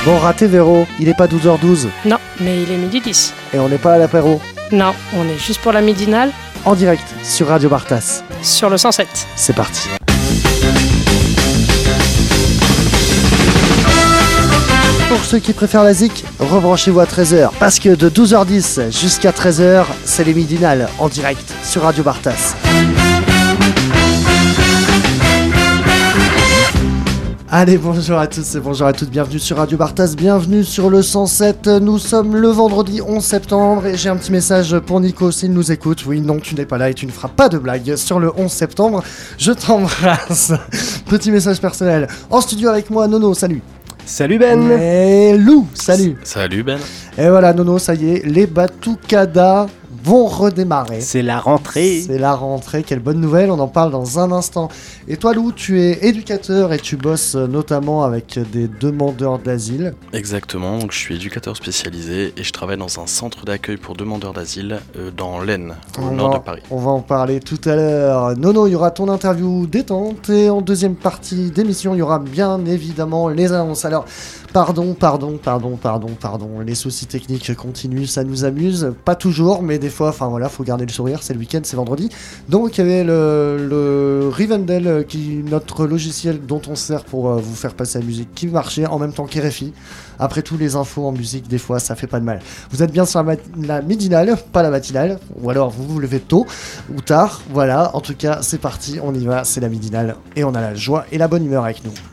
Bon, raté Véro, il est pas 12h12. Non, mais il est 12h10. Et on n'est pas à l'apéro. Non, on est juste pour la midinale. En direct sur Radio Bartas. Sur le 107. C'est parti. Pour ceux qui préfèrent la zik, rebranchez-vous à 13h. Parce que de 12h10 jusqu'à 13h, c'est les midinales en direct sur Radio Bartas. Allez, bonjour à tous et bonjour à toutes, bienvenue sur Radio Bartas, bienvenue sur le 107. Nous sommes le vendredi 11 septembre et j'ai un petit message pour Nico s'il nous écoute. Oui, non, tu n'es pas là et tu ne feras pas de blague sur le 11 septembre. Je t'embrasse. Petit message personnel. En studio avec moi, Nono, salut. Salut Ben. Et Lou, salut. Salut Ben. Et voilà, Nono, ça y est, les Batucadas vont redémarrer. C'est la rentrée. C'est la rentrée, quelle bonne nouvelle, on en parle dans un instant. Et toi Lou, tu es éducateur et tu bosses notamment avec des demandeurs d'asile. Exactement, donc je suis éducateur spécialisé et je travaille dans un centre d'accueil pour demandeurs d'asile dans l'Aisne, au nord de Paris. On va en parler tout à l'heure. Nono, il y aura ton interview détente et en deuxième partie d'émission, il y aura bien évidemment les annonces. Alors, pardon, les soucis techniques continuent, ça nous amuse, pas toujours, mais des fois, enfin voilà, faut garder le sourire, c'est le week-end, c'est vendredi. Donc il y avait le Rivendell, notre logiciel dont on sert pour vous faire passer la musique, qui marchait en même temps qu'RFI. Après tout, les infos en musique, des fois, ça fait pas de mal. Vous êtes bien sur la midinale, pas la matinale, ou alors vous vous levez tôt ou tard, voilà. En tout cas, c'est parti, on y va, c'est la midinale, et on a la joie et la bonne humeur avec nous.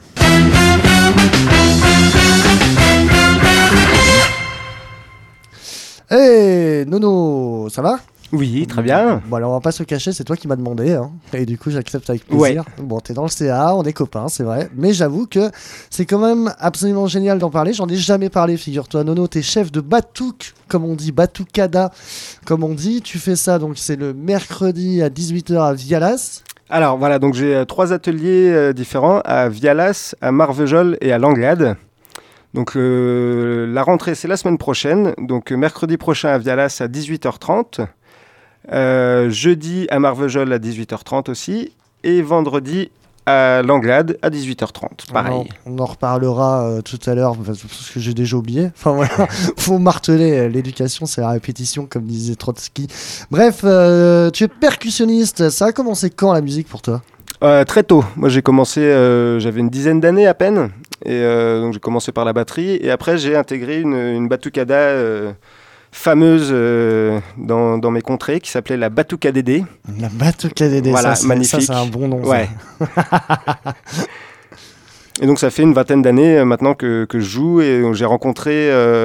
Hey Nono, ça va ? Oui, très bien. Bon alors on va pas se cacher, c'est toi qui m'as demandé, hein, et du coup j'accepte avec plaisir. Ouais. Bon, t'es dans le CA, on est copains, c'est vrai, mais j'avoue que c'est quand même absolument génial d'en parler. J'en ai jamais parlé, figure-toi. Nono, t'es chef de Batouk, comme on dit, Batucada, comme on dit. Tu fais ça, donc c'est le mercredi à 18h à Vialas. Alors voilà, donc j'ai 3 ateliers différents à Vialas, à Marvejols et à Langlade. Donc la rentrée c'est la semaine prochaine, donc mercredi prochain à Vialas à 18h30, jeudi à Marvejols à 18h30 aussi, et vendredi à Langlade à 18h30, pareil. On en reparlera tout à l'heure, parce que j'ai déjà oublié. Enfin voilà, faut marteler, l'éducation c'est la répétition comme disait Trotsky. Bref, tu es percussionniste, ça a commencé quand la musique pour toi ? Très tôt. Moi, j'ai commencé, j'avais une dizaine d'années à peine. Et donc, j'ai commencé par la batterie. Et après, j'ai intégré une batucada fameuse dans mes contrées qui s'appelait la Batucadédé. La Batucadédé, voilà, ça, magnifique. Ça, c'est un bon nom. Ouais. Et donc, ça fait une vingtaine d'années maintenant que je joue. Et donc, j'ai rencontré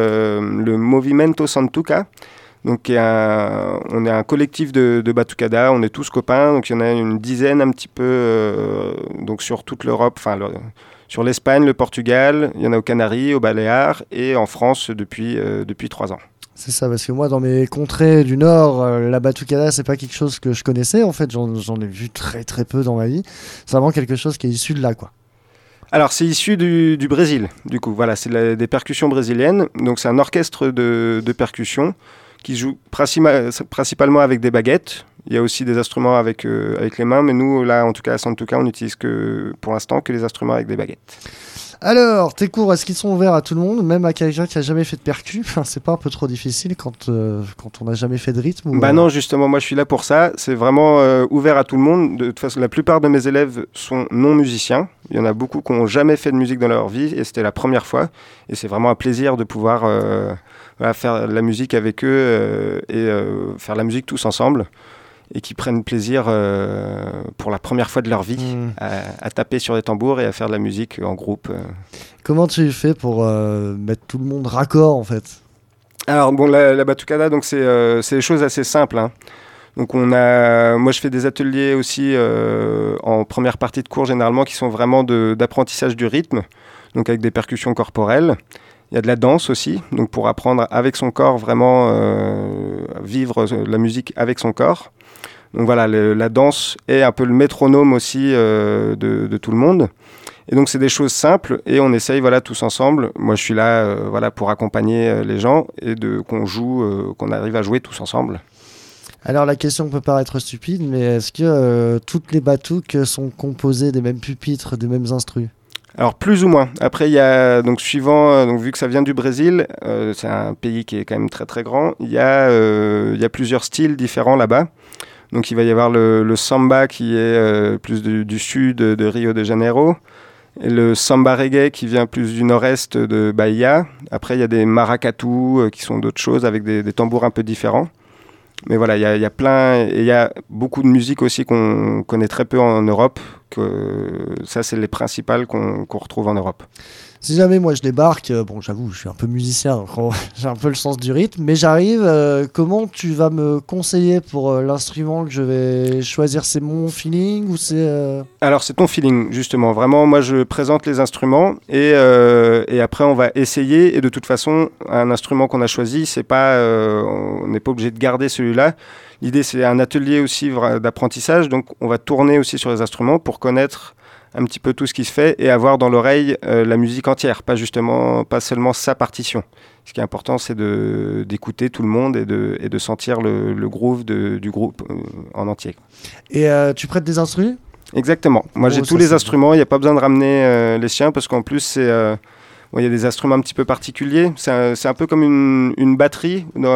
le Movimento Santuca. Donc, on est un collectif de batucada, on est tous copains, donc il y en a une dizaine un petit peu donc sur toute l'Europe, sur l'Espagne, le Portugal, il y en a aux Canaries, aux Baléares et en France depuis 3 ans. C'est ça, parce que moi, dans mes contrées du Nord, la batucada, c'est pas quelque chose que je connaissais, en fait, j'en ai vu très très peu dans ma vie. C'est vraiment quelque chose qui est issu de là, quoi. Alors, c'est issu du Brésil, du coup, voilà, c'est des percussions brésiliennes, donc c'est un orchestre de percussions qui joue principalement avec des baguettes. Il y a aussi des instruments avec les mains, mais nous, là, en tout cas, à Santuca, on n'utilise pour l'instant que les instruments avec des baguettes. Alors, tes cours, est-ce qu'ils sont ouverts à tout le monde, même à quelqu'un qui n'a jamais fait de percu ? C'est pas un peu trop difficile quand on n'a jamais fait de rythme ou... Non, justement, moi, je suis là pour ça. C'est vraiment ouvert à tout le monde. De toute façon, la plupart de mes élèves sont non musiciens. Il y en a beaucoup qui n'ont jamais fait de musique dans leur vie, et c'était la première fois. Et c'est vraiment un plaisir de pouvoir... faire de la musique avec eux et faire la musique tous ensemble et qui prennent plaisir pour la première fois de leur vie à taper sur des tambours et à faire de la musique en groupe. Comment tu fais pour mettre tout le monde raccord en fait ? Alors bon, la batucada, donc c'est des choses assez simples, hein. Donc moi je fais des ateliers aussi en première partie de cours généralement qui sont vraiment d'apprentissage du rythme, donc avec des percussions corporelles. Il y a de la danse aussi, donc pour apprendre avec son corps, vraiment vivre la musique avec son corps. Donc voilà, la danse est un peu le métronome aussi de tout le monde. Et donc c'est des choses simples et on essaye tous ensemble. Moi je suis là pour accompagner les gens et qu'on arrive à jouer tous ensemble. Alors la question peut paraître stupide, mais est-ce que toutes les batouks sont composées des mêmes pupitres, des mêmes instrus ? Alors plus ou moins. Après, il y a donc suivant, donc vu que ça vient du Brésil, c'est un pays qui est quand même très très grand. Il y a plusieurs styles différents là-bas. Donc il va y avoir le samba qui est plus du sud de Rio de Janeiro, et le samba reggae qui vient plus du nord-est de Bahia. Après, il y a des maracatu qui sont d'autres choses avec des tambours un peu différents. Mais voilà, il y a plein, et il y a beaucoup de musique aussi qu'on connaît très peu en Europe. Ça, c'est les principales qu'on retrouve en Europe. Si jamais moi je débarque, bon j'avoue je suis un peu musicien, donc j'ai un peu le sens du rythme, mais j'arrive, comment tu vas me conseiller pour l'instrument que je vais choisir? C'est mon feeling ou c'est... Alors c'est ton feeling justement, vraiment moi je présente les instruments et après on va essayer, et de toute façon un instrument qu'on a choisi, c'est pas, on n'est pas obligé de garder celui-là. L'idée c'est un atelier aussi d'apprentissage, donc on va tourner aussi sur les instruments pour connaître un petit peu tout ce qui se fait et avoir dans l'oreille la musique entière, pas seulement sa partition. Ce qui est important, c'est d'écouter tout le monde et de sentir le groove du groupe en entier. Et tu prêtes des instruments? Exactement. Moi, j'ai tous les instruments. Il n'y a pas besoin de ramener les siens parce qu'en plus, il y a des instruments un petit peu particuliers. C'est un peu comme une batterie où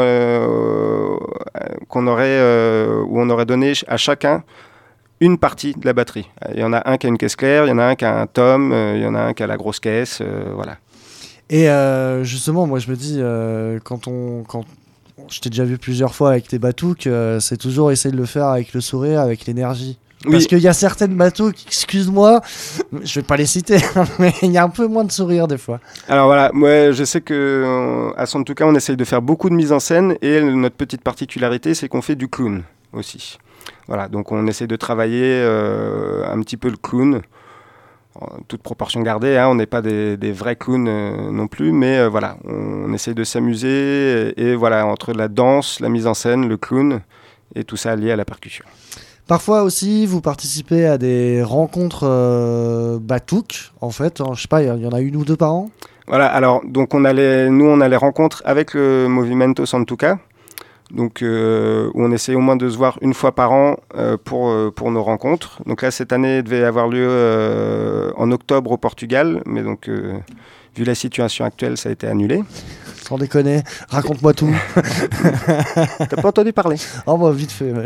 on aurait donné à chacun une partie de la batterie. Il y en a un qui a une caisse claire, il y en a un qui a un tom, il y en a un qui a la grosse caisse, voilà. Et justement, moi je me dis, quand je t'ai déjà vu plusieurs fois avec tes batouks, c'est toujours essayer de le faire avec le sourire, avec l'énergie. Oui. Parce qu'il y a certaines batouks, excuse-moi, je vais pas les citer, mais il y a un peu moins de sourire des fois. Alors voilà, moi je sais qu'à Santuka, on essaye de faire beaucoup de mise en scène, et notre petite particularité, c'est qu'on fait du clown aussi. Voilà, donc on essaie de travailler un petit peu le clown, en toute proportion gardée, hein, on n'est pas des vrais clowns non plus, mais voilà, on essaie de s'amuser, et voilà, entre la danse, la mise en scène, le clown, et tout ça lié à la percussion. Parfois aussi, vous participez à des rencontres batouk, en fait, je sais pas, il y en a une ou deux par an? Voilà, alors, donc on a les rencontres avec le Movimento Santuka, donc où on essaie au moins de se voir une fois par an pour nos rencontres. Donc là, cette année, devait avoir lieu en octobre au Portugal, mais donc vu la situation actuelle, ça a été annulé. Sans déconner, raconte-moi tout. T'as pas entendu parler? Oh bah vite fait. Ouais.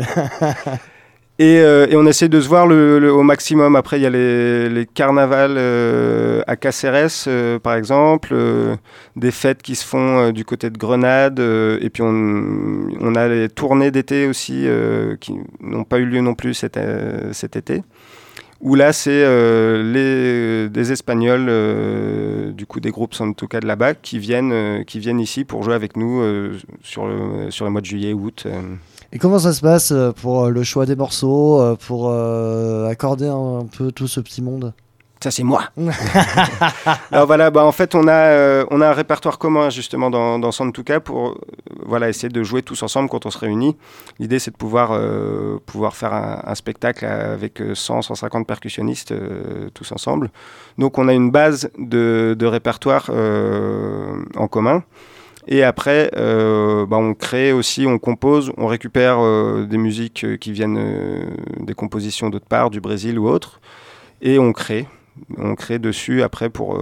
Et on essaie de se voir au maximum. Après, il y a les carnavals à Cáceres, par exemple, des fêtes qui se font du côté de Grenade, et puis on a les tournées d'été aussi qui n'ont pas eu lieu non plus cet été, où là, c'est des Espagnols, du coup des groupes Santuka de là-bas, qui viennent ici pour jouer avec nous sur le mois de juillet, août. Et comment ça se passe pour le choix des morceaux, pour accorder un peu tout ce petit monde? Ça, c'est moi. Alors voilà, en fait, on a un répertoire commun justement dans Santuka pour essayer de jouer tous ensemble quand on se réunit. L'idée, c'est de pouvoir faire un spectacle avec 100-150 percussionnistes tous ensemble. Donc, on a une base de répertoire en commun. Et après, on crée aussi, on compose, on récupère des musiques qui viennent des compositions d'autre part, du Brésil ou autre, et on crée dessus après pour,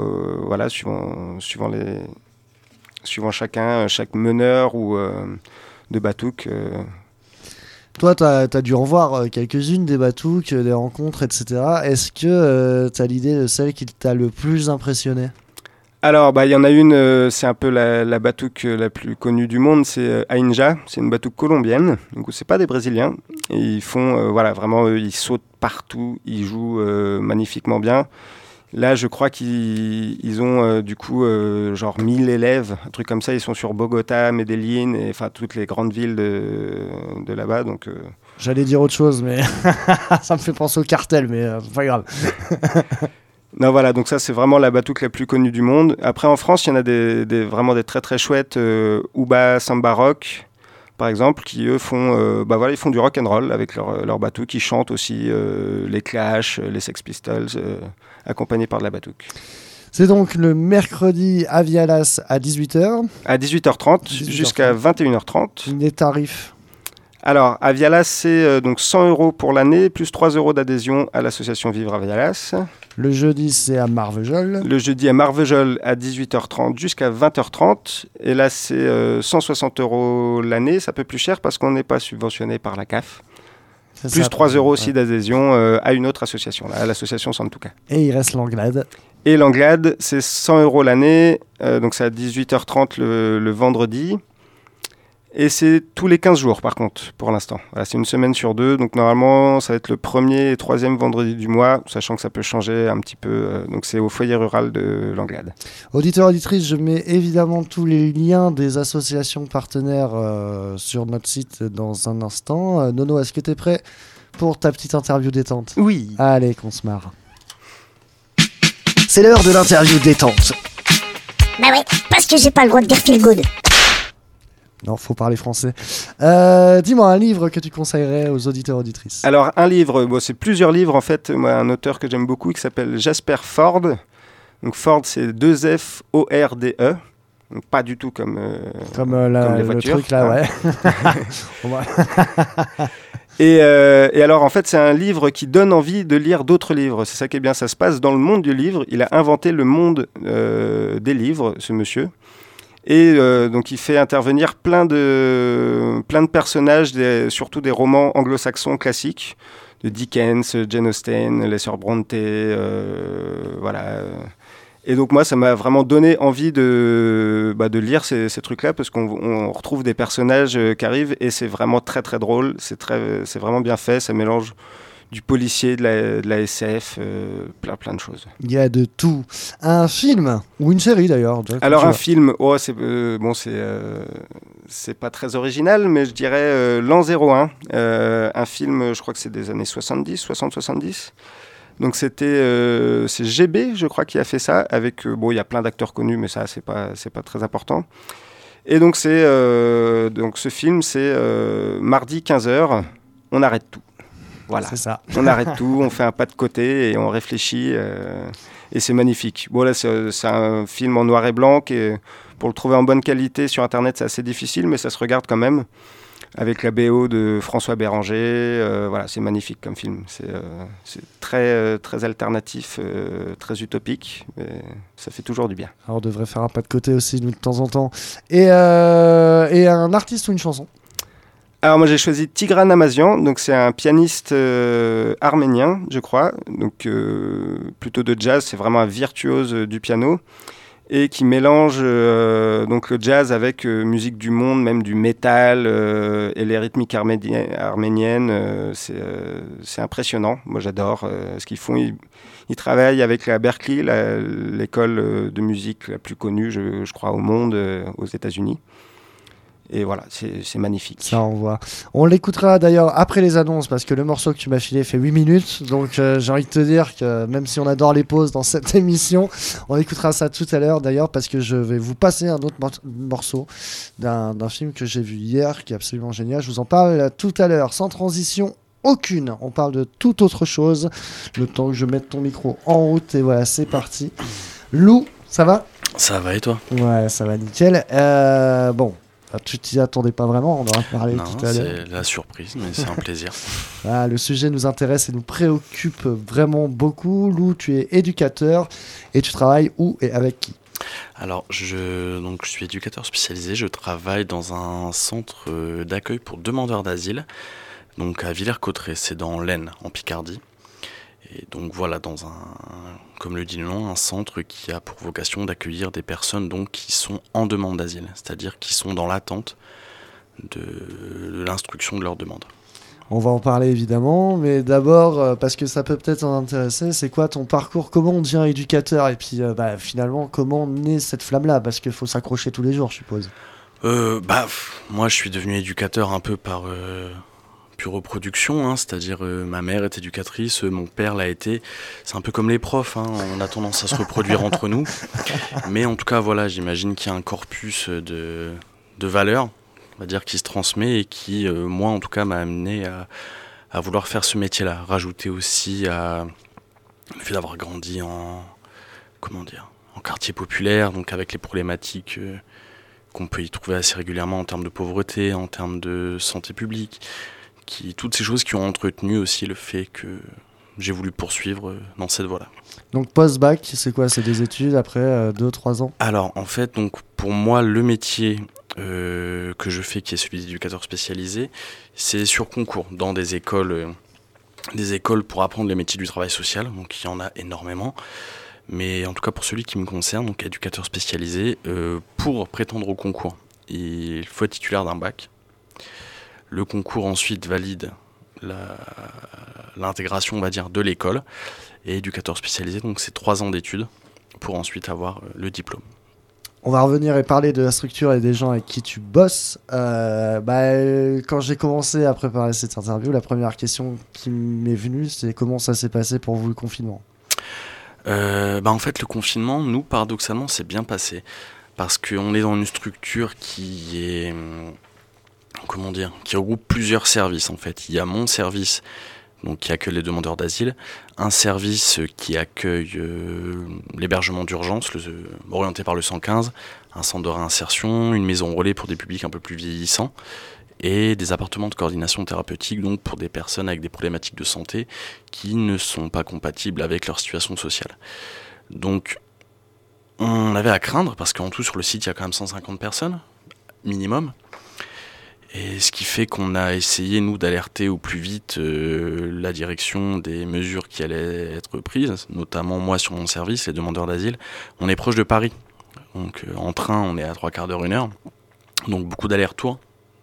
suivant chaque meneur ou de batouk. Toi, tu as dû en voir quelques-unes des batouks, des rencontres, etc. Est-ce que tu as l'idée de celle qui t'a le plus impressionné? Alors, il y en a une, c'est un peu la batouk la plus connue du monde, c'est Ainja. C'est une batouk colombienne, donc c'est pas des Brésiliens. Et ils font, vraiment, ils sautent partout, ils jouent magnifiquement bien. Là, je crois qu'ils ont du coup genre 1000 élèves, un truc comme ça. Ils sont sur Bogota, Medellín, et enfin toutes les grandes villes de là-bas. Donc, j'allais dire autre chose, mais ça me fait penser au cartel, mais pas grave. Non, voilà, donc ça c'est vraiment la batouk la plus connue du monde. Après en France, il y en a vraiment des très très chouettes, Uba Samba Rock par exemple, qui eux font, ils font du rock and roll avec leur batouk. Ils chantent aussi les Clash, les Sex Pistols, accompagnés par de la batouk. C'est donc le mercredi à Vialas à 18h. À 18h30 jusqu'à 21h30. Les tarifs? Alors, à Vialas, c'est donc 100 € pour l'année, plus 3 € d'adhésion à l'association Vivre à Vialas. Le jeudi, c'est à Marvejols. Le jeudi à Marvejols à 18h30 jusqu'à 20h30. Et là, c'est 160 € l'année. C'est un peu plus cher parce qu'on n'est pas subventionné par la CAF. C'est Plus ça, 3 € aussi d'adhésion à une autre association, à l'association Santuka. Et il reste l'Anglade. Et l'Anglade, c'est 100 € l'année. Donc c'est à 18h30 le vendredi. Et c'est tous les 15 jours, par contre, pour l'instant. Voilà, c'est une semaine sur 2. Donc, normalement, ça va être le premier et troisième vendredi du mois, sachant que ça peut changer un petit peu. Donc, c'est au foyer rural de l'Anglade. Auditeurs, auditrices, je mets évidemment tous les liens des associations partenaires sur notre site dans un instant. Nono, est-ce que tu es prêt pour ta petite interview détente ? Oui. Allez, qu'on se marre. C'est l'heure de l'interview détente. Bah ouais, parce que j'ai pas le droit de dire feel good. Non, faut parler français. Dis-moi un livre que tu conseillerais aux auditeurs auditrices. Alors, un livre, c'est plusieurs livres en fait. Moi, un auteur que j'aime beaucoup qui s'appelle Jasper Fforde. Donc, Ford, c'est 2 F-O-R-D-E. Donc, pas du tout comme les voitures. Le truc là, ouais. Et alors, en fait, c'est un livre qui donne envie de lire d'autres livres. C'est ça qui est bien. Ça se passe dans le monde du livre. Il a inventé le monde des livres, ce monsieur. Et donc il fait intervenir plein de personnages, surtout des romans anglo-saxons classiques, de Dickens, Jane Austen, les sœurs Brontë, voilà. Et donc moi, ça m'a vraiment donné envie de lire ces trucs-là, parce qu'on retrouve des personnages qui arrivent, et c'est vraiment très très drôle, c'est vraiment bien fait, ça mélange du policier, de la SF, plein de choses. Il y a de tout. Un film, ou une série d'ailleurs. Alors un film, c'est pas très original, mais je dirais L'An 01, un film, je crois que c'est des années 60-70. Donc c'est GB, je crois, qui a fait ça, avec, il y a plein d'acteurs connus, mais ça, c'est pas très important. Et donc ce film, c'est mardi 15h, on arrête tout. Voilà. C'est ça. On arrête tout, on fait un pas de côté et on réfléchit. Et c'est magnifique. Bon, là, c'est un film en noir et blanc. Et pour le trouver en bonne qualité sur Internet, c'est assez difficile, mais ça se regarde quand même. Avec la BO de François Béranger. Voilà, c'est magnifique comme film. C'est très, très alternatif, très utopique. Mais ça fait toujours du bien. Alors, on devrait faire un pas de côté aussi, nous, de temps en temps. Et un artiste ou une chanson ? Alors moi j'ai choisi Tigran Amazian, donc c'est un pianiste arménien, je crois, donc plutôt de jazz, c'est vraiment un virtuose du piano, et qui mélange donc le jazz avec musique du monde, même du métal et les rythmiques arméniennes. C'est impressionnant, moi j'adore ce qu'ils font. Ils travaillent avec la Berklee, l'école de musique la plus connue, je crois, au monde, aux États-Unis. Et voilà, c'est magnifique. Ça, on voit. On l'écoutera d'ailleurs après les annonces, parce que le morceau que tu m'as filé fait 8 minutes. Donc j'ai envie de te dire que même si on adore les pauses dans cette émission, on écoutera ça tout à l'heure d'ailleurs, parce que je vais vous passer un autre morceau d'un film que j'ai vu hier, qui est absolument génial. Je vous en parle tout à l'heure, sans transition aucune. On parle de toute autre chose. Le temps que je mette ton micro en route, et voilà, c'est parti. Lou, ça va ? Ça va et toi ? Ouais, ça va nickel. Bon. Tu t'y attendais pas vraiment, on en a parlé tout à l'heure. C'est la surprise, mais c'est un plaisir. Ah, le sujet nous intéresse et nous préoccupe vraiment beaucoup. Lou, tu es éducateur et tu travailles où et avec qui ? Alors, je suis éducateur spécialisé, je travaille dans un centre d'accueil pour demandeurs d'asile, donc à Villers-Cotterêts, c'est dans l'Aisne, en Picardie. Et donc voilà, dans comme le dit le nom, un centre qui a pour vocation d'accueillir des personnes donc, qui sont en demande d'asile, c'est-à-dire qui sont dans l'attente de l'instruction de leur demande. On va en parler évidemment, mais d'abord, parce que ça peut peut-être en intéresser, c'est quoi ton parcours ? Comment on devient éducateur ? Et puis finalement, comment naît cette flamme-là ? Parce qu'il faut s'accrocher tous les jours, je suppose. Moi je suis devenu éducateur un peu par... pure reproduction, hein, c'est-à-dire ma mère est éducatrice, mon père l'a été. C'est un peu comme les profs, hein, on a tendance à se reproduire entre nous. Mais en tout cas, voilà, j'imagine qu'il y a un corpus de valeurs, on va dire, qui se transmet et qui, moi en tout cas, m'a amené à vouloir faire ce métier-là. Rajouter aussi à le fait d'avoir grandi en quartier populaire, donc avec les problématiques qu'on peut y trouver assez régulièrement en termes de pauvreté, en termes de santé publique, toutes ces choses qui ont entretenu aussi le fait que j'ai voulu poursuivre dans cette voie-là. Donc post-bac, c'est quoi? C'est des études après 2-3 ans? Alors en fait, donc, pour moi, le métier que je fais, qui est celui d'éducateur spécialisé, c'est sur concours dans des écoles pour apprendre les métiers du travail social. Donc il y en a énormément. Mais en tout cas pour celui qui me concerne, donc éducateur spécialisé, pour prétendre au concours, il faut être titulaire d'un bac. Le concours ensuite valide l'intégration, on va dire, de l'école. Et éducateur spécialisé, donc c'est 3 ans d'études pour ensuite avoir le diplôme. On va revenir et parler de la structure et des gens avec qui tu bosses. Quand j'ai commencé à préparer cette interview, la première question qui m'est venue, c'est comment ça s'est passé pour vous le confinement? En fait, le confinement, nous, paradoxalement, c'est bien passé. Parce qu'on est dans une structure qui regroupe plusieurs services, en fait. Il y a mon service, donc, qui accueille les demandeurs d'asile, un service qui accueille l'hébergement d'urgence, orienté par le 115, un centre de réinsertion, une maison relais pour des publics un peu plus vieillissants, et des appartements de coordination thérapeutique, donc pour des personnes avec des problématiques de santé qui ne sont pas compatibles avec leur situation sociale. Donc, on avait à craindre, parce qu'en tout, sur le site, il y a quand même 150 personnes, minimum. Et ce qui fait qu'on a essayé, nous, d'alerter au plus vite la direction des mesures qui allaient être prises, notamment moi sur mon service, les demandeurs d'asile. On est proche de Paris, donc en train, on est à 3/4 d'heure, 1 heure, donc beaucoup d'allers-retours.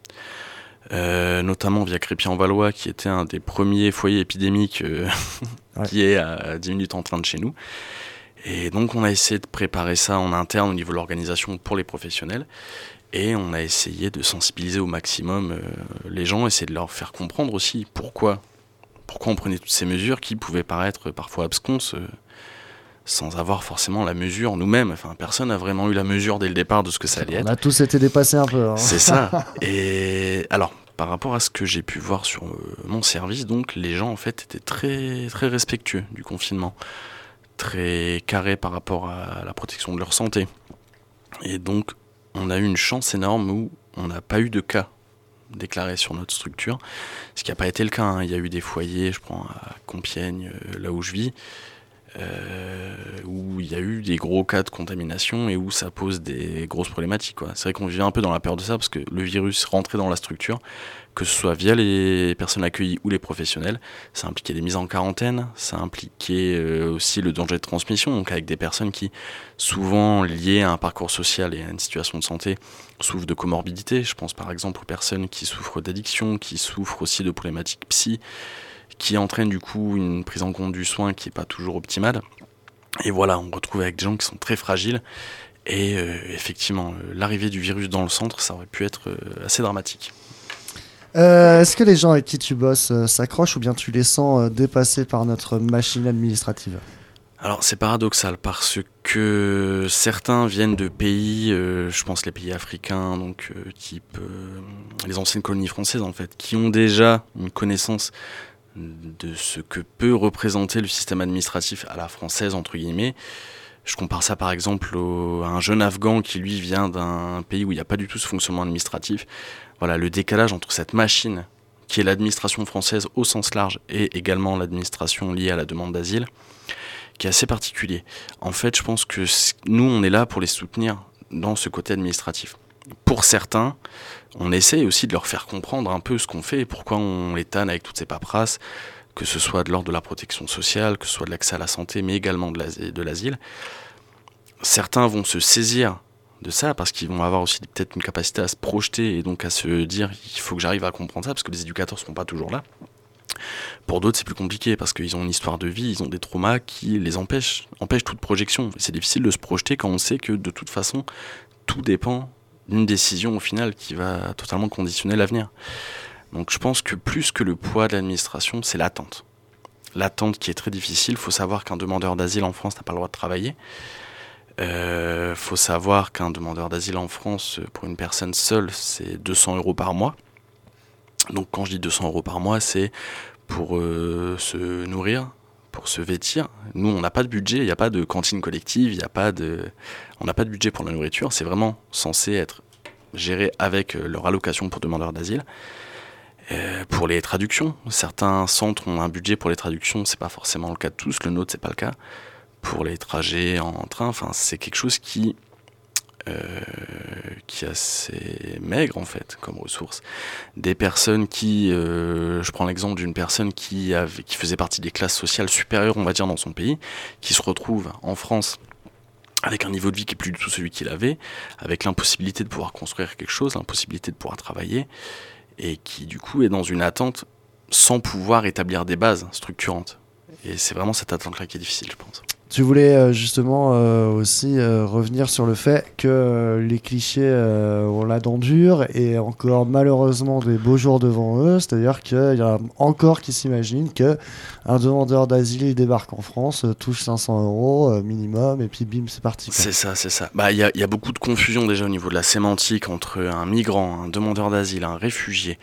Notamment via Crépy-en-Valois, qui était un des premiers foyers épidémiques qui est à 10 minutes en train de chez nous. Et donc on a essayé de préparer ça en interne au niveau de l'organisation pour les professionnels, et on a essayé de sensibiliser au maximum les gens, essayer de leur faire comprendre aussi pourquoi on prenait toutes ces mesures qui pouvaient paraître parfois absconses, sans avoir forcément la mesure nous-mêmes. Enfin, personne n'a vraiment eu la mesure dès le départ de ce que ça allait être. On a tous été dépassés un peu. C'est ça. Et alors, par rapport à ce que j'ai pu voir sur mon service, donc, les gens en fait étaient très, très respectueux du confinement, très carrés par rapport à la protection de leur santé. Et donc, on a eu une chance énorme où on n'a pas eu de cas déclarés sur notre structure, ce qui n'a pas été le cas, hein. Il y a eu des foyers, je prends à Compiègne, là où je vis, où il y a eu des gros cas de contamination et où ça pose des grosses problématiques, quoi. C'est vrai qu'on vivait un peu dans la peur de ça, parce que le virus rentrait dans la structure, que ce soit via les personnes accueillies ou les professionnels. Ça impliquait des mises en quarantaine, ça impliquait aussi le danger de transmission, donc avec des personnes qui, souvent liées à un parcours social et à une situation de santé, souffrent de comorbidité. Je pense par exemple aux personnes qui souffrent d'addiction, qui souffrent aussi de problématiques psy, qui entraînent du coup une prise en compte du soin qui n'est pas toujours optimale. Et voilà, on retrouve avec des gens qui sont très fragiles. Et effectivement, l'arrivée du virus dans le centre, ça aurait pu être assez dramatique. Est-ce que les gens avec qui tu bosses s'accrochent, ou bien tu les sens dépassés par notre machine administrative? Alors c'est paradoxal, parce que certains viennent de pays, je pense les pays africains, donc type les anciennes colonies françaises en fait, qui ont déjà une connaissance de ce que peut représenter le système administratif à la française, entre guillemets. Je compare ça par exemple à un jeune Afghan qui lui vient d'un pays où il n'y a pas du tout ce fonctionnement administratif. Voilà, le décalage entre cette machine qui est l'administration française au sens large et également l'administration liée à la demande d'asile, qui est assez particulier. En fait, je pense que nous, on est là pour les soutenir dans ce côté administratif. Pour certains, on essaie aussi de leur faire comprendre un peu ce qu'on fait et pourquoi on les tanne avec toutes ces paperasses, que ce soit de l'ordre de la protection sociale, que ce soit de l'accès à la santé, mais également de l'asile. Certains vont se saisir de ça parce qu'ils vont avoir aussi peut-être une capacité à se projeter et donc à se dire il faut que j'arrive à comprendre ça, parce que les éducateurs ne seront pas toujours là. Pour d'autres, c'est plus compliqué parce qu'ils ont une histoire de vie, ils ont des traumas qui les empêchent toute projection. Et c'est difficile de se projeter quand on sait que de toute façon, tout dépend d'une décision au final qui va totalement conditionner l'avenir. Donc je pense que plus que le poids de l'administration, c'est l'attente. L'attente qui est très difficile. Il faut savoir qu'un demandeur d'asile en France n'a pas le droit de travailler. Faut savoir qu'un demandeur d'asile en France, pour une personne seule, c'est 200 € par mois. Donc quand je dis 200 € par mois, c'est pour se nourrir, pour se vêtir. Nous, on n'a pas de budget, il n'y a pas de cantine collective, on n'a pas de budget pour la nourriture. C'est vraiment censé être gérés avec leur allocation pour demandeurs d'asile. Pour les traductions, certains centres ont un budget pour les traductions, c'est pas forcément le cas de tous, le nôtre c'est pas le cas. Pour les trajets en train, c'est quelque chose qui est assez maigre en fait comme ressource. Des personnes qui, je prends l'exemple d'une personne qui faisait partie des classes sociales supérieures, on va dire, dans son pays, qui se retrouve en France avec un niveau de vie qui est plus du tout celui qu'il avait, avec l'impossibilité de pouvoir construire quelque chose, l'impossibilité de pouvoir travailler, et qui du coup est dans une attente sans pouvoir établir des bases structurantes. Et c'est vraiment cette attente-là qui est difficile, je pense. Tu voulais justement aussi revenir sur le fait que les clichés ont la dent dure et encore malheureusement des beaux jours devant eux, c'est-à-dire qu'il y a encore qui s'imaginent qu'un demandeur d'asile il débarque en France, touche 500 € minimum et puis bim c'est parti. C'est ça. Il y a beaucoup de confusion déjà au niveau de la sémantique entre un migrant, un demandeur d'asile, un réfugié.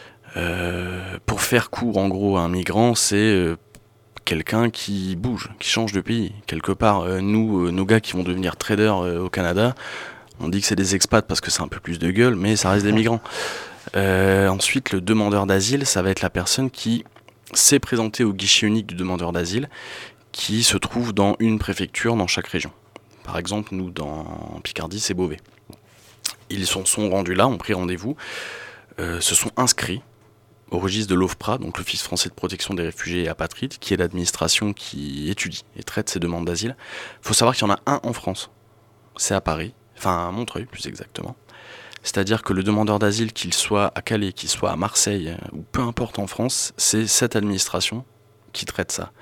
Pour faire court, en gros, un migrant c'est... quelqu'un qui bouge, qui change de pays. Quelque part, nos gars qui vont devenir traders au Canada, on dit que c'est des expats parce que c'est un peu plus de gueule, mais ça reste des migrants. Ensuite, le demandeur d'asile, ça va être la personne qui s'est présentée au guichet unique du demandeur d'asile, qui se trouve dans une préfecture dans chaque région. Par exemple, nous, en Picardie, c'est Beauvais. Ils sont rendus là, ont pris rendez-vous, se sont inscrits au registre de l'OFPRA, donc l'Office français de protection des réfugiés et apatrides, qui est l'administration qui étudie et traite ces demandes d'asile. Il faut savoir qu'il y en a un en France, c'est à Paris, enfin à Montreuil plus exactement. C'est-à-dire que le demandeur d'asile, qu'il soit à Calais, qu'il soit à Marseille, ou peu importe en France, c'est cette administration qui traite ça.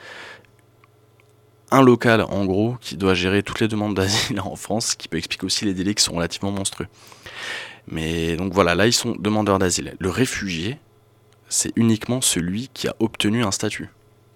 Un local, en gros, qui doit gérer toutes les demandes d'asile en France, qui peut expliquer aussi les délais qui sont relativement monstrueux. Mais donc voilà, là ils sont demandeurs d'asile. Le réfugié, c'est uniquement celui qui a obtenu un statut,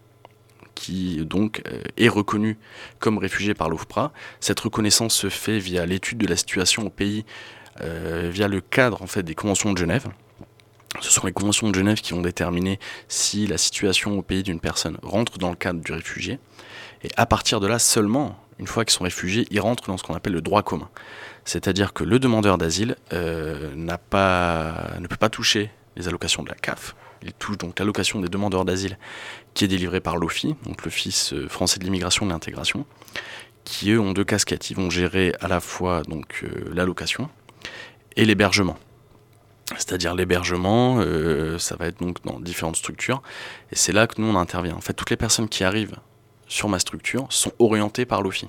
qui donc est reconnu comme réfugié par l'OFPRA. Cette reconnaissance se fait via l'étude de la situation au pays, via le cadre en fait des conventions de Genève. Ce sont les conventions de Genève qui vont déterminer si la situation au pays d'une personne rentre dans le cadre du réfugié. Et à partir de là seulement, une fois qu'ils sont réfugiés, ils rentrent dans ce qu'on appelle le droit commun. C'est-à-dire que le demandeur d'asile ne peut pas toucher les allocations de la CAF. Il touche donc l'allocation des demandeurs d'asile qui est délivrée par l'OFII, donc l'Office français de l'immigration et de l'intégration, qui eux ont deux casquettes. Ils vont gérer à la fois donc l'allocation et l'hébergement. C'est-à-dire l'hébergement, ça va être donc dans différentes structures, et c'est là que nous on intervient. En fait, toutes les personnes qui arrivent sur ma structure sont orientées par l'OFII.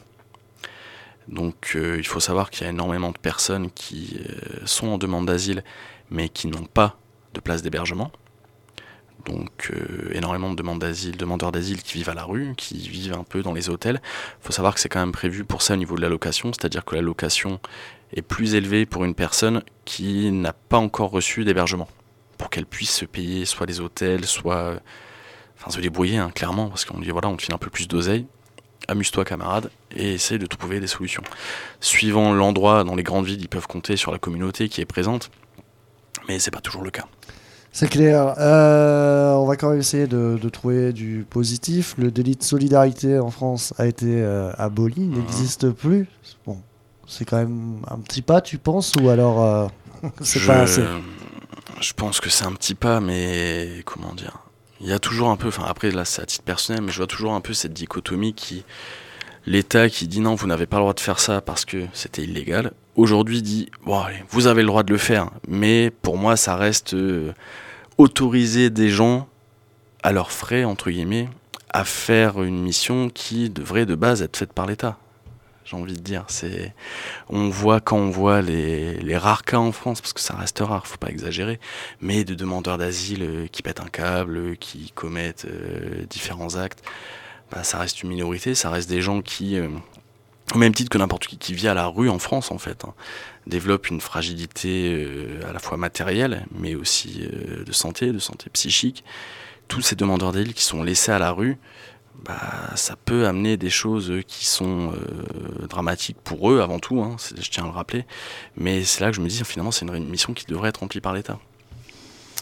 Donc il faut savoir qu'il y a énormément de personnes qui sont en demande d'asile, mais qui n'ont pas de place d'hébergement. Donc énormément de demandeurs d'asile qui vivent à la rue, qui vivent un peu dans les hôtels. Il faut savoir que c'est quand même prévu pour ça au niveau de l'allocation, c'est-à-dire que l'allocation est plus élevée pour une personne qui n'a pas encore reçu d'hébergement, pour qu'elle puisse se payer soit les hôtels, soit se débrouiller, hein, clairement, parce qu'on dit voilà, on te file un peu plus d'oseille, amuse-toi camarade, et essaye de trouver des solutions. Suivant l'endroit, dans les grandes villes, ils peuvent compter sur la communauté qui est présente, mais c'est pas toujours le cas. C'est clair. On va quand même essayer de trouver du positif. Le délit de solidarité en France a été aboli, n'existe plus. Bon, c'est quand même un petit pas, tu penses, ou alors c'est pas assez? Je pense que c'est un petit pas, mais comment dire? Il y a toujours un peu, après là c'est à titre personnel, mais je vois toujours un peu cette dichotomie l'État qui dit non, vous n'avez pas le droit de faire ça parce que c'était illégal, aujourd'hui dit bon, allez, vous avez le droit de le faire, mais pour moi ça reste autoriser des gens à leurs frais, entre guillemets, à faire une mission qui devrait de base être faite par l'État. J'ai envie de dire, quand on voit les rares cas en France, parce que ça reste rare, faut pas exagérer, mais de demandeurs d'asile qui pètent un câble, qui commettent différents actes, ça reste une minorité, ça reste des gens qui, au même titre que n'importe qui vit à la rue en France en fait, développent une fragilité à la fois matérielle, mais aussi de santé psychique. Tous ces demandeurs d'asile qui sont laissés à la rue, ça peut amener des choses qui sont dramatiques pour eux avant tout, je tiens à le rappeler, mais c'est là que je me dis finalement c'est une mission qui devrait être remplie par l'État.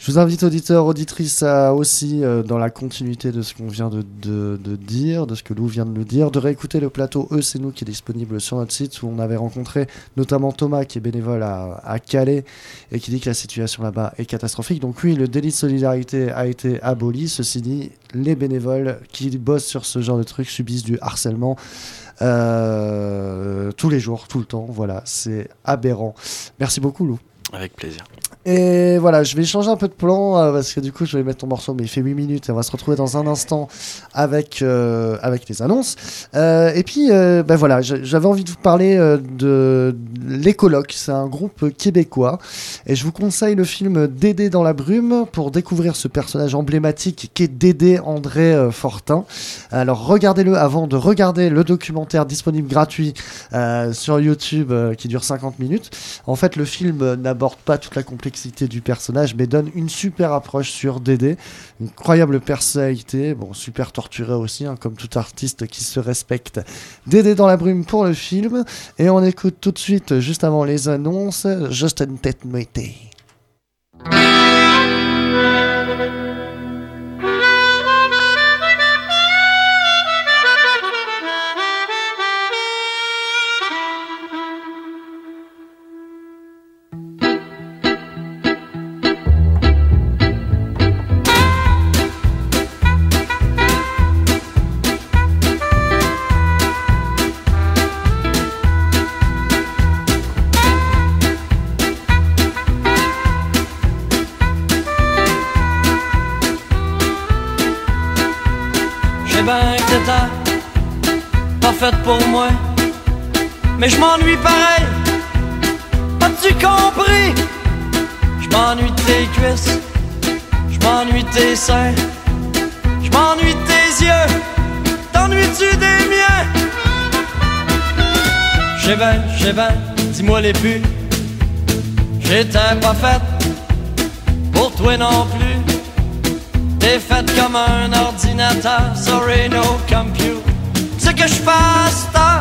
Je vous invite, auditeurs, auditrices, à aussi, dans la continuité de ce qu'on vient de dire, de ce que Lou vient de nous dire, de réécouter le plateau C'est nous qui est disponible sur notre site, où on avait rencontré notamment Thomas, qui est bénévole à Calais, et qui dit que la situation là-bas est catastrophique. Donc oui, le délit de solidarité a été aboli. Ceci dit, les bénévoles qui bossent sur ce genre de trucs subissent du harcèlement tous les jours, tout le temps. Voilà, c'est aberrant. Merci beaucoup, Lou. Avec plaisir. Et voilà, je vais changer un peu de plan parce que du coup je vais mettre ton morceau, mais il fait 8 minutes et on va se retrouver dans un instant avec les annonces. Et puis voilà, j'avais envie de vous parler de Les Colocs. C'est un groupe québécois et je vous conseille le film Dédé dans la brume pour découvrir ce personnage emblématique qui est Dédé André Fortin. Alors regardez-le avant de regarder le documentaire disponible gratuit sur YouTube qui dure 50 minutes. En fait, le film n'aborde pas toute la complexité du personnage, mais donne une super approche sur Dédé, une incroyable personnalité, bon, super torturé aussi, hein, comme tout artiste qui se respecte. Dédé dans la brume pour le film, et on écoute tout de suite, juste avant les annonces, Juste une tête mouettée. Ben que t'étais pas faite pour moi, mais je m'ennuie pareil. As-tu compris? Je m'ennuie de tes cuisses, je m'ennuie de tes seins, je m'ennuie de tes yeux. T'ennuies-tu des miens? J'ai ben, dis-moi les plus. J'étais pas faite pour toi non plus. T'es faite comme un ordinateur, sorry no compute. C'est que je fasse tard.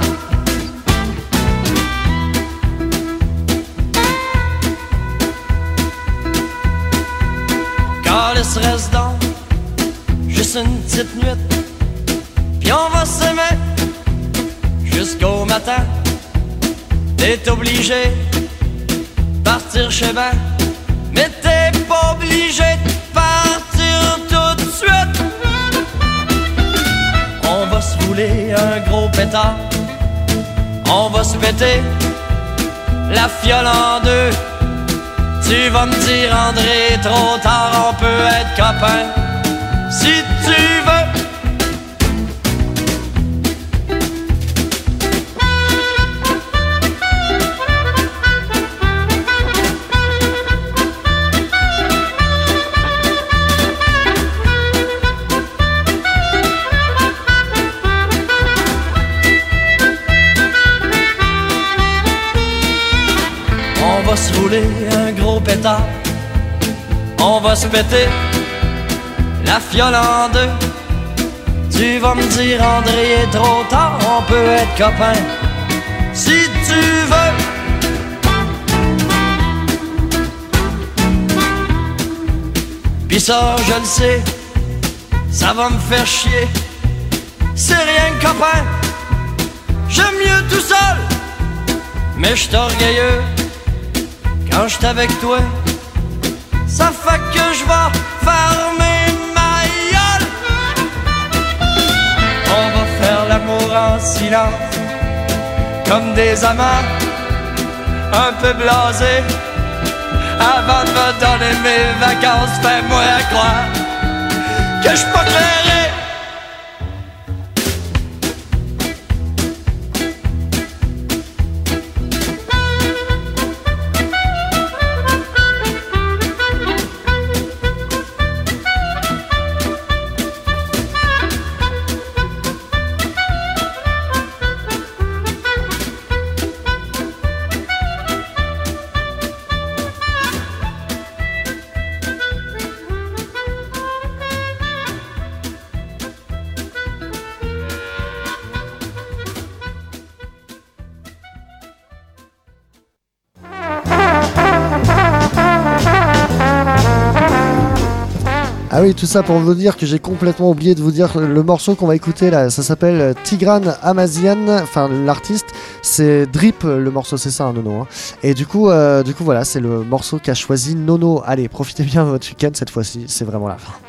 Calice reste donc juste une petite nuit, puis on va s'aimer jusqu'au matin. T'es obligé de partir chez ben, mais t'es pas obligé de partir tout de suite. On va se rouler un gros pétard, on va se péter la fiole en deux. Tu vas me dire André, trop tard, on peut être copains si tu veux. On va se rouler un gros pétard, on va se péter la fiole en deux. Tu vas me dire André, il est trop tard, on peut être copains si tu veux. Pis ça je le sais, ça va me faire chier. C'est rien que copain, j'aime mieux tout seul, mais j'suis orgueilleux quand j'suis avec toi. Ça fait que je vais fermer ma gueule. On va faire l'amour en silence, comme des amants un peu blasés. Avant de me donner mes vacances, fais-moi croire que je suis pas clairé. Ah oui, tout ça pour vous dire que j'ai complètement oublié de vous dire le morceau qu'on va écouter là, ça s'appelle Tigran Amazian, enfin l'artiste c'est Drip, le morceau c'est ça, Nono. Hein. Et du coup voilà, c'est le morceau qu'a choisi Nono. Allez, profitez bien de votre week-end cette fois-ci, c'est vraiment la fin.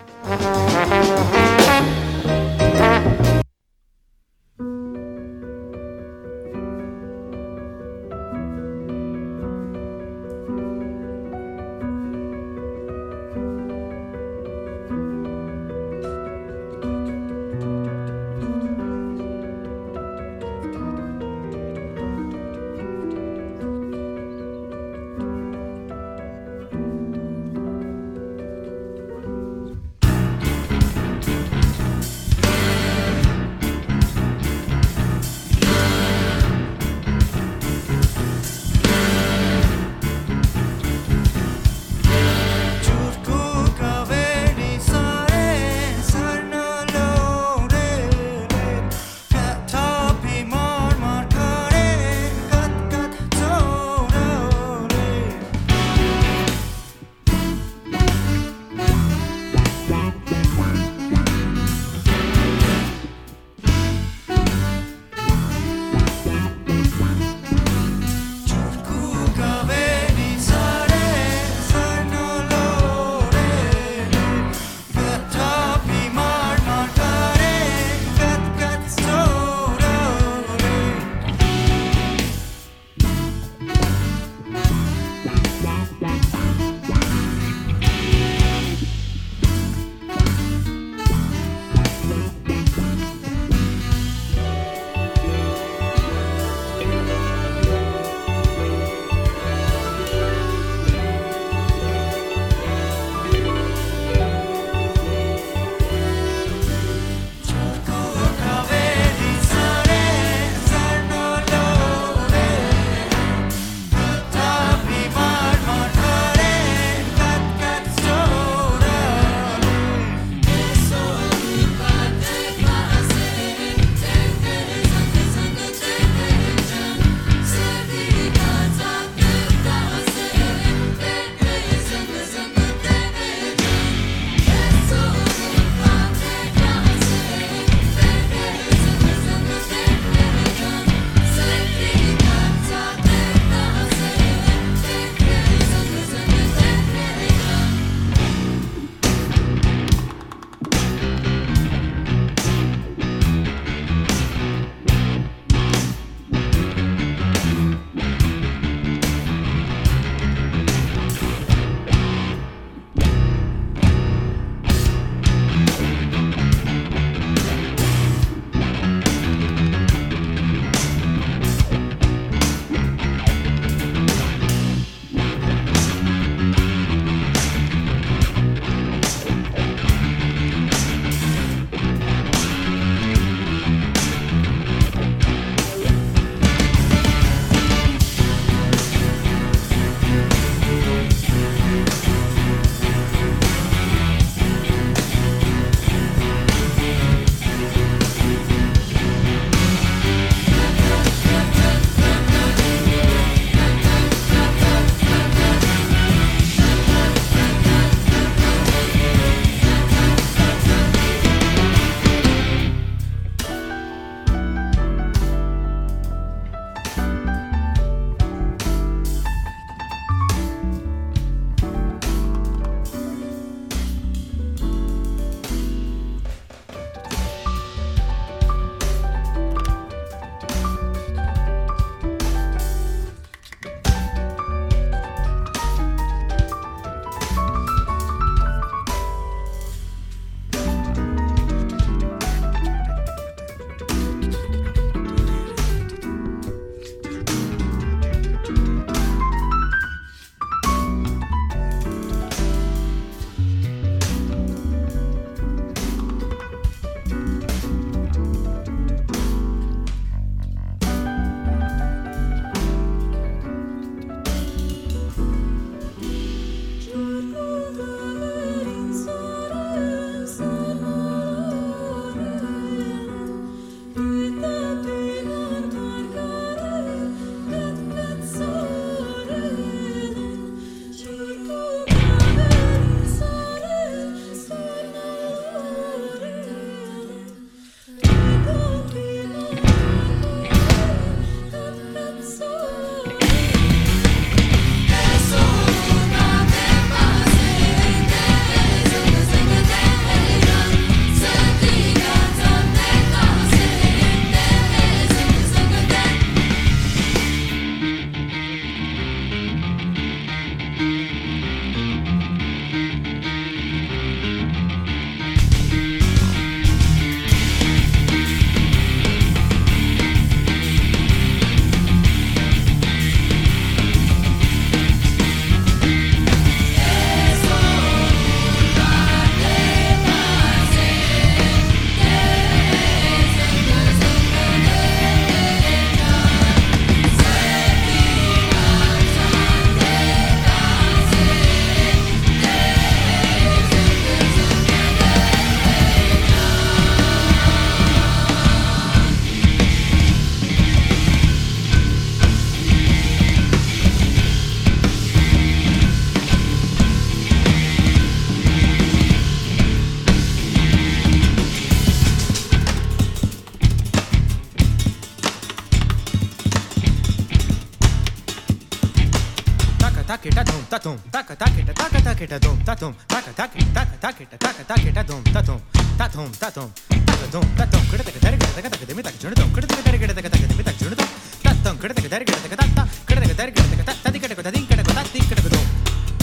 taketa dum tatum taka taketa taka taketa dum tatum taka taketa taka taketa taketa dum tatum tatum tatum tatum tatum kada taka dari kada taka demi tak junudum kada taka dari kada taka demi tak junudum tatum kada taka dari kada taka tatta kada taka dari kada taka tadi kada kada din kada kada din kada dum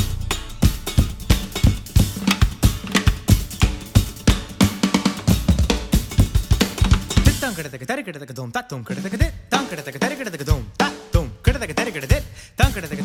kada taka dari kada taka dum tatum kada taka de tam kada taka dari kada taka dum tatum kada taka dari kada de tam kada